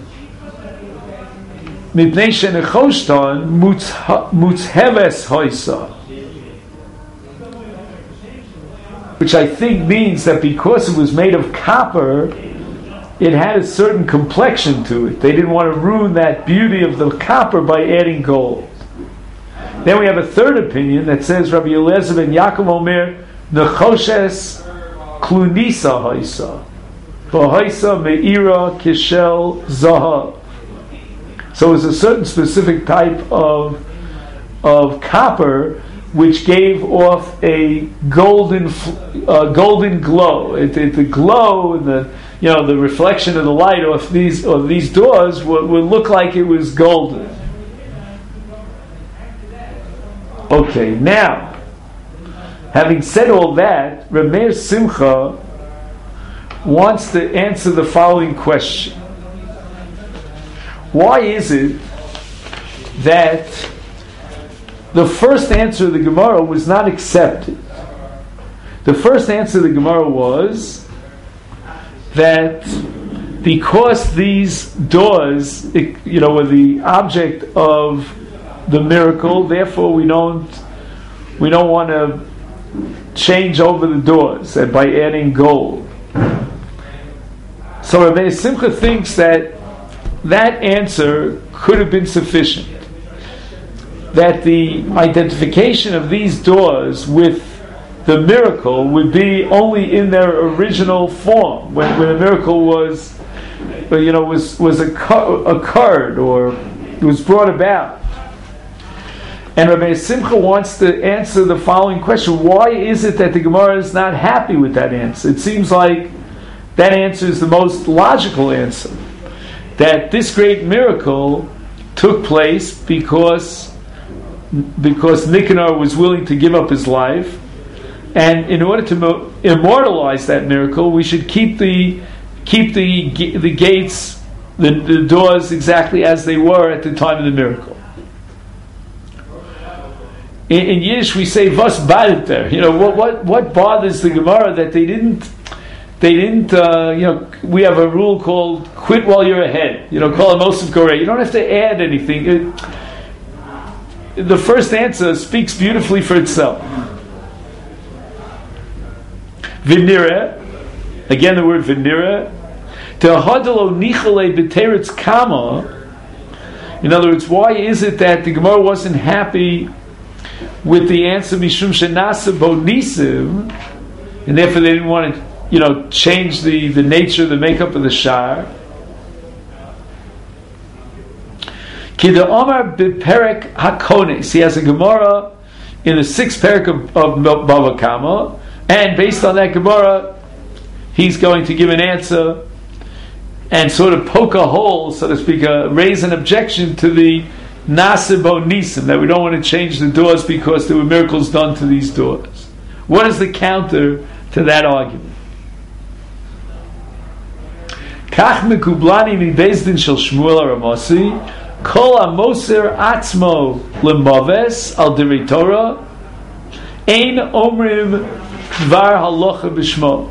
mipnei shenechoshtan mutzheves hoisa, which I think means that because it was made of copper, it had a certain complexion to it. They didn't want to ruin that beauty of the copper by adding gold. Then we have a third opinion that says Rabbi Eliezer ben Yaakov Omer Nechoshes klunisa haisa v'haisa meira kishel zahav. So it's a certain specific type of copper which gave off a golden glow. The glow and the reflection of the light off these doors would look like it was golden. Okay, now, having said all that, Reb Meir Simcha wants to answer the following question. Why is it that the first answer of the Gemara was not accepted? The first answer of the Gemara was that because these doors, were the object of the miracle, therefore we don't want to change over the doors by adding gold. So Rabbi Simcha thinks that answer could have been sufficient. That the identification of these doors with the miracle would be only in their original form, when the miracle was occurred or was brought about. And Rabbi Simcha wants to answer the following question: why is it that the Gemara is not happy with that answer? It seems like that answer is the most logical answer. That this great miracle took place because Nicanor was willing to give up his life, and in order to immortalize that miracle, we should keep the gates, the doors exactly as they were at the time of the miracle. In Yiddish, we say "Was badet?" What bothers the Gemara that they didn't. We have a rule called "quit while you're ahead." Call a Mosif Gorei. You don't have to add anything. The first answer speaks beautifully for itself. Vinira, again the word vinira. Tehadalo nichale b'teretz kama In other words, why is it that the Gemara wasn't happy with the answer Mishum Shenasa Bo Nisim, and therefore they didn't want to, change the nature, the makeup of the shar? Kida Omar Biperek Hakones. He has a Gemara in the 6th parak of Bava Kama, and based on that Gemara, he's going to give an answer and sort of poke a hole, so to speak, raise an objection to the Nasibo Nisim, that we don't want to change the doors because there were miracles done to these doors. What is the counter to that argument? Kach mekublani mi bezdin shel Shmuel Aramosi kol amoser atzmo lemaves al direi Torah ein omrim dvar halacha b'shmo.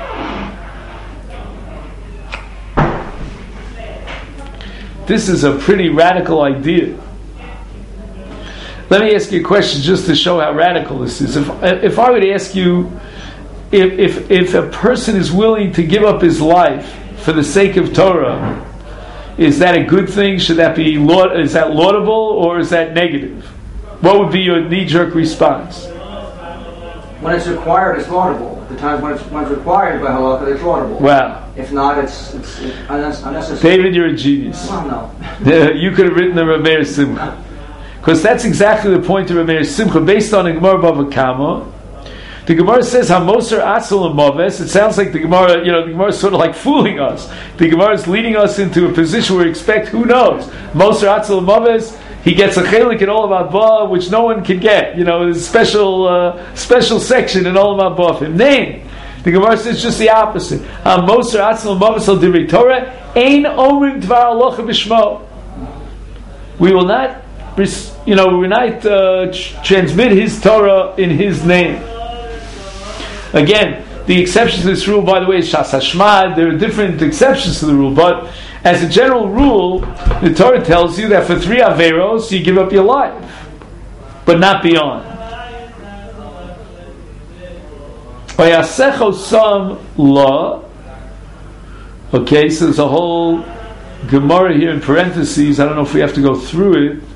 This is a pretty radical idea. Let me ask you a question just to show how radical this is. If I would ask you, if a person is willing to give up his life for the sake of Torah, is that a good thing? Should that be is that laudable or is that negative? What would be your knee-jerk response? When it's required, it's laudable. At the times when it's required by halakha, it's laudable. Wow. If not, it's unnecessary. David, you're a genius. Well, no. You could have written the Rameir Simcha. Because that's exactly the point of Rameir Simcha. Based on the Gemara Bava Kama, the Gemara says, HaMoser Atzel Moves. It sounds like the Gemara, the Gemara is sort of like fooling us. The Gemara is leading us into a position where we expect, who knows? Moser Atzel Moves, he gets a chelik in all of Abba, which no one can get. There's a special section in all of Abba. Name. The Gemara says just the opposite. Moser Atzel Moves al Direi Torah, Ein Omrim Dvar Halacha B'Shmo. We will not, transmit his Torah in his name. Again, the exception to this rule, by the way, is Shas Hashmad. There are different exceptions to the rule, but as a general rule, the Torah tells you that for 3 averos you give up your life, but not beyond. Vayasecho Sam La. Okay, so there's a whole Gemara here in parentheses. I don't know if we have to go through it.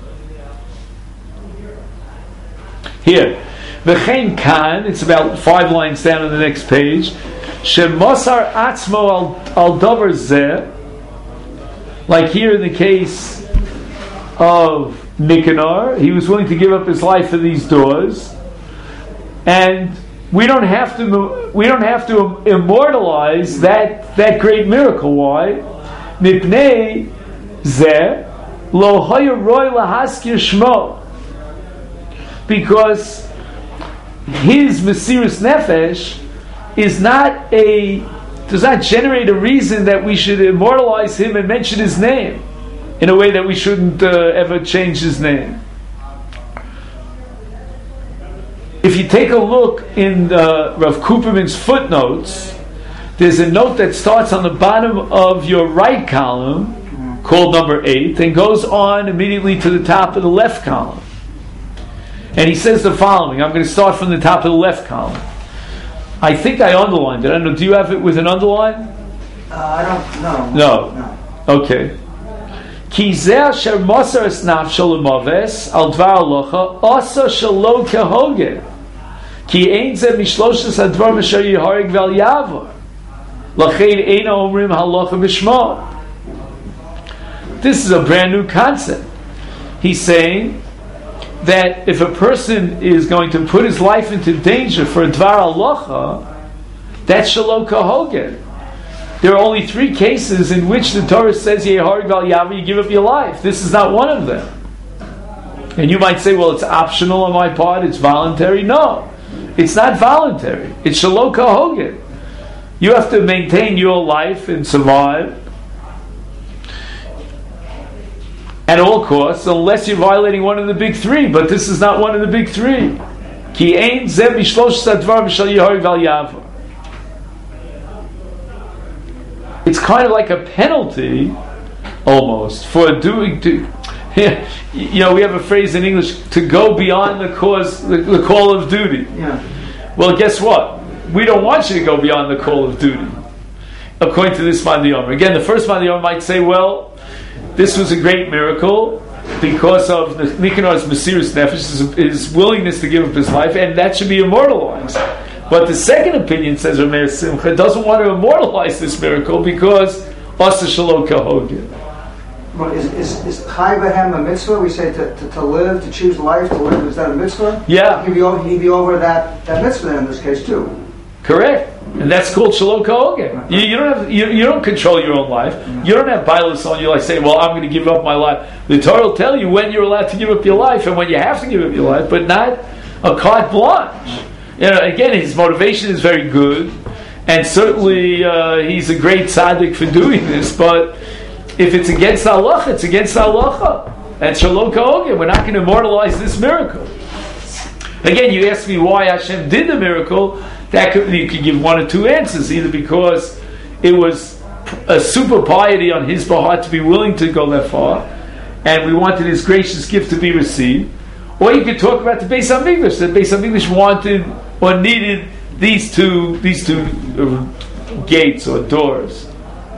Here. V'chein kan, it's about 5 lines down on the next page. Shemosar atzmo al davar zeh, like here in the case of Nicanor, he was willing to give up his life for these doors, and we don't have to immortalize that great miracle. Why? Mipnei zeh lo haya roy lahaskir shmo, because his Mesiris Nefesh does not generate a reason that we should immortalize him and mention his name in a way that we shouldn't ever change his name. If you take a look in Rav Kuperman's footnotes, there's a note that starts on the bottom of your right column, called number 8, and goes on immediately to the top of the left column. And he says the following. I'm going to start from the top of the left column. I think I underlined it. I don't know. Do you have it with an underline? I don't know. No. Okay. Ki zeh asher mosar es nafsho l'maves al dvar halacha asa shelo kehoge. Ki ein zeh mishloshes hadvar asher yihareg vel yavar. Lachein ein omrim halacha b'shmo. This is a brand new concept. He's saying that if a person is going to put his life into danger for a dvar halacha, that's shelo kehoge. There are only 3 cases in which the Torah says Yehareg val yavar, you give up your life. This is not one of them. And you might say, well, it's optional on my part, it's voluntary. No, it's not voluntary. It's shelo kehoge. You have to maintain your life and survive at all costs, unless you're violating one of the big 3. But this is not one of the big 3. Ki ein zeh mishlosh sadvar b'shal Yehareg val yavar. It's kind of like a penalty, almost, for doing. We have a phrase in English: to go beyond the cause, the call of duty. Yeah. Well, guess what? We don't want you to go beyond the call of duty, according to this Man Yomer. Again, the first Man Yomer might say, well, this was a great miracle because of Nicanor's Mesiras Nefesh, his willingness to give up his life, and that should be immortalized. But the second opinion, says Rameir Simcha, doesn't want to immortalize this miracle because Asa Shalom Kahogin. Well, is Chai Behem a mitzvah? We say to live, to choose life, to live, is that a mitzvah? Yeah. He'd be over that mitzvah in this case too. Correct. And that's called Shalom Kahogin. You don't control your own life. You don't have bias on you like saying, well, I'm going to give up my life. The Torah will tell you when you're allowed to give up your life and when you have to give up your life, but not a carte blanche. Again, his motivation is very good, and certainly he's a great tzaddik for doing this, but if it's against halacha, it's against halacha. And Shalom Kahogin, we're not going to immortalize this miracle. Again, you ask me why Hashem did the miracle, you could give one or two answers, either because it was a super piety on his part to be willing to go that far, and we wanted his gracious gift to be received, or you could talk about the Beis HaMikdash, that Beis HaMikdash wanted or needed these two gates or doors.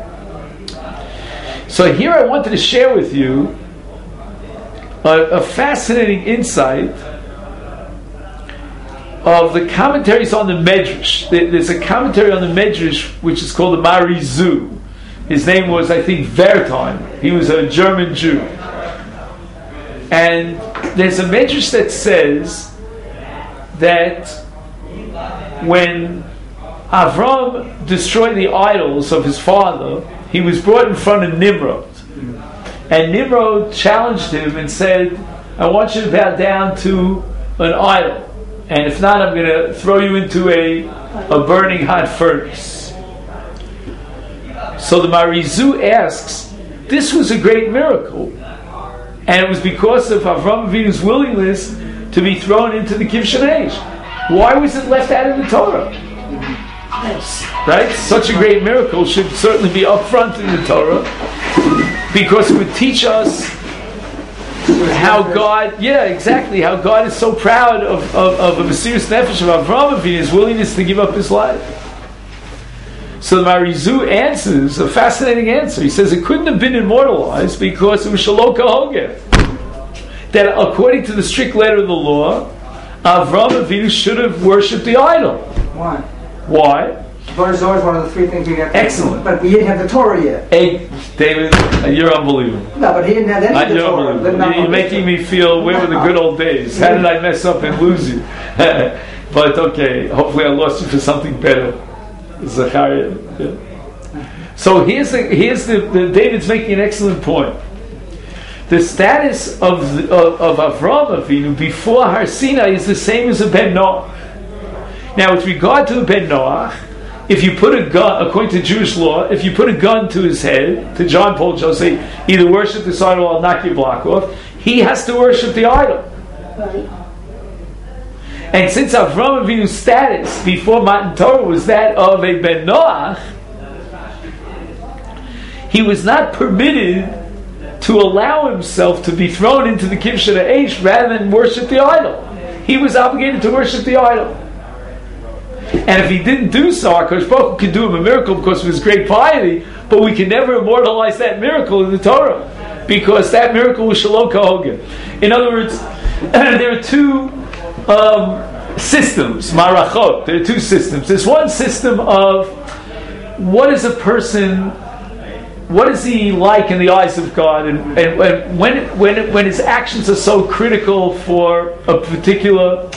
So here I wanted to share with you a fascinating insight of the commentaries on the Medrash. There's a commentary on the Medrash which is called the Marizu. His name was, I think, Wertheim. He was a German Jew. And there's a Medrash that says that when Avram destroyed the idols of his father, he was brought in front of Nimrod. And Nimrod challenged him and said, I want you to bow down to an idol. And if not, I'm going to throw you into a burning hot furnace. So the Marizu asks, this was a great miracle. And it was because of Avram Avinu's willingness to be thrown into the Kivshan Eish. Why was it left out of the Torah? Right? Such a great miracle should certainly be up front in the Torah, because it would teach us how God, how God is so proud of a Mesiras Nefesh of Avram Avinu, his willingness to give up his life. So the Marizu answers a fascinating answer. He says it couldn't have been immortalized because it was Shalom Kahogin. That according to the strict letter of the law, Avram Avinu should have worshipped the idol. Why? Torah is always one of the three things we have. Excellent. But we didn't have the Torah yet. Hey, David, you're unbelievable. No, but he didn't have any of the Torah. You're making me feel, where were the good old days? How did I mess up and lose you? But okay, hopefully I lost you for something better. Zachariah. Yeah. So here's the David's making an excellent point. The status of Avram Avinu before Har Sinai is the same as a Ben Noach. Now, with regard to the Ben Noach, if you put a gun, according to Jewish law, if you put a gun to his head, to John Paul Joe, say, either worship this idol or I'll knock your block off, he has to worship the idol. Right. And since Avram Avinu's status before Matan Torah was that of a Ben Noach, he was not permitted to allow himself to be thrown into the Kivshan Eish rather than worship the idol. He was obligated to worship the idol. And if he didn't do so, HaKadosh Baruch Hu could do him a miracle because of his great piety, but we can never immortalize that miracle in the Torah, because that miracle was Shalom Kahogin. In other words, there are two systems, marachot. There are two systems. There's one system of what is a person, what is he like in the eyes of God, and when his actions are so critical for a particular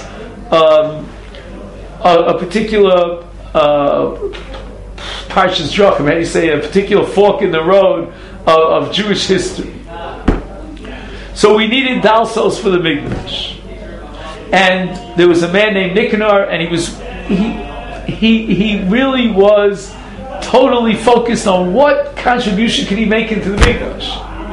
Parshas Drachim, how do you say, a particular fork in the road of Jewish history. So we needed dalsos for the Mikdash, and there was a man named Nicanor, and he really was totally focused on what contribution could he make into the Mikdash.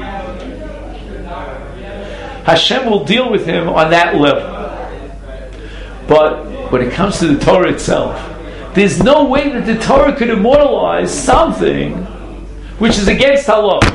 Hashem will deal with him on that level. But when it comes to the Torah itself, there's no way that the Torah could immortalize something which is against halacha.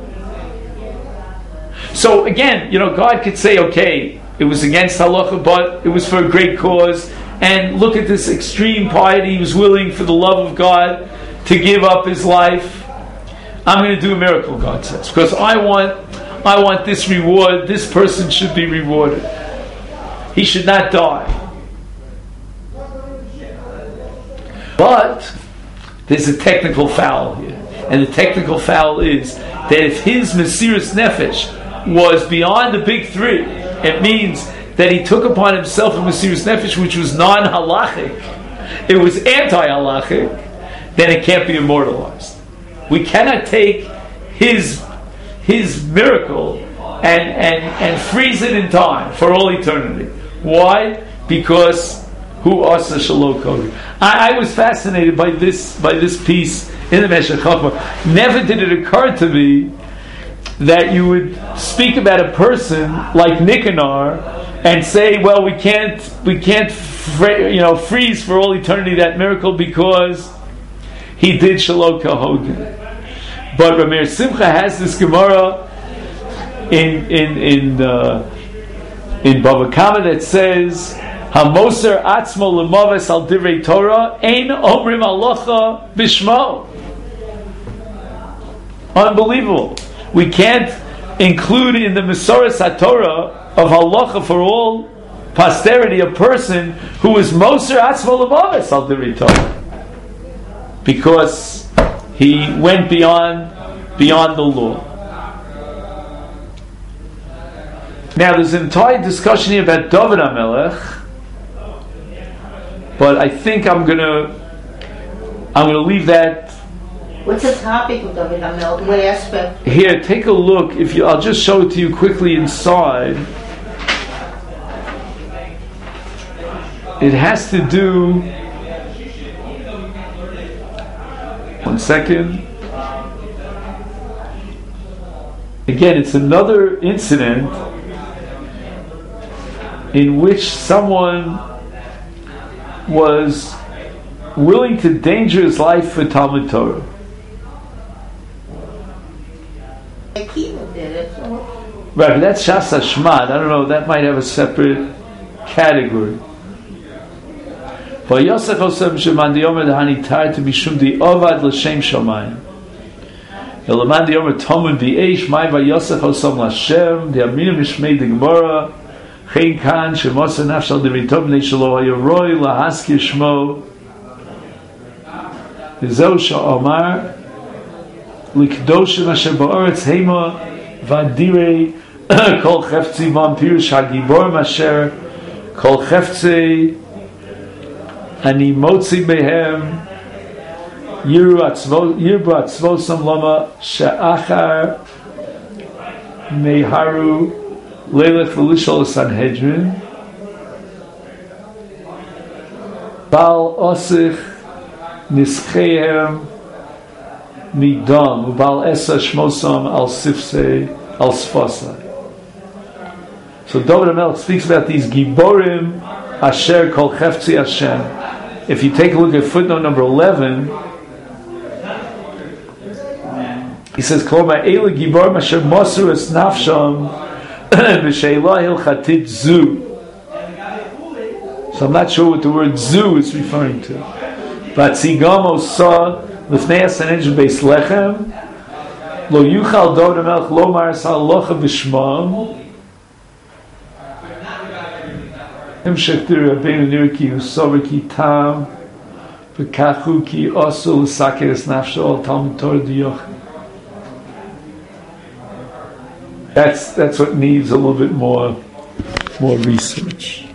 So again, God could say, okay, it was against halacha, but it was for a great cause, and look at this extreme piety. He was willing, for the love of God, to give up his life. I'm going to do a miracle, God says, because I want this reward. This person should be rewarded. He should not die. But there's a technical foul here. And the technical foul is that if his Mesiras Nefesh was beyond the big three, it means that he took upon himself a Mesiras Nefesh which was non-halachic, it was anti-halachic, then it can't be immortalized. We cannot take his miracle and freeze it in time for all eternity. Why? Because who asa shalom kovi. I was fascinated by this piece in the Meshech Chochmah. Never did it occur to me that you would speak about a person like Nicanor and say, well, we can't freeze for all eternity that miracle because he did shalom kahodin. But Ramir Simcha has this Gemara in Bava Kama that says, "Hamoser atzmo lemaves al divrei Torah ein omrim halacha bishmo." Unbelievable. We can't include in the Mesoras HaTorah of halacha for all posterity a person who is moser atzmo lemaves al divrei Torah, because he went beyond the law. Now, there's an entire discussion here about David HaMelech, but I think I'm gonna leave that. What's the topic of David HaMelech? What aspect? Here, take a look. I'll just show it to you quickly inside. It has to do. One second. Again, it's another incident in which someone was willing to danger his life for Talmud Torah. Right, but that's Shas Hashmad. I don't know, that might have a separate category. Vayosech osem sheman diyomer dehanitar to mishum di'ovad l'shem shamayim. Elaman diyomer tomun bi'esh may vayosech osem l'Hashem di'aminu mishmei d'gemora chen kan shemosa nafshal d'ritov b'nei shelo hayoroi lahaskir shmo v'zeu sha'omar l'kdoshim asher ba'oretz heima v'adirei kol chefzi vam pirush hagibor masher kol chefzi ani motzi behem yiru atzvosam lama she'achar meharu lelech v'lishol Sanhedrin bal osich nischeihem midam ubal esa shmosam al sifsei al sfosai. So David HaMelech speaks about these giborim asher kol chefzi Hashem. If you take a look at footnote number 11, he says, "Kloma eila gibor masher moser es nafsham b'sheilah hilchatid zu." So I'm not sure what the word "zu" is referring to. But Tzigamo saw l'fnei Sanhedrin beis lechem lo yuchal David HaMelech lo maras halacha b'shmam. המשך דברי רבינו נראה כי הוא סובר כי טעם וכך הוא כי אסור לסכן את נפשו על תלמוד תורה דיוחד. That's what needs a little bit more research.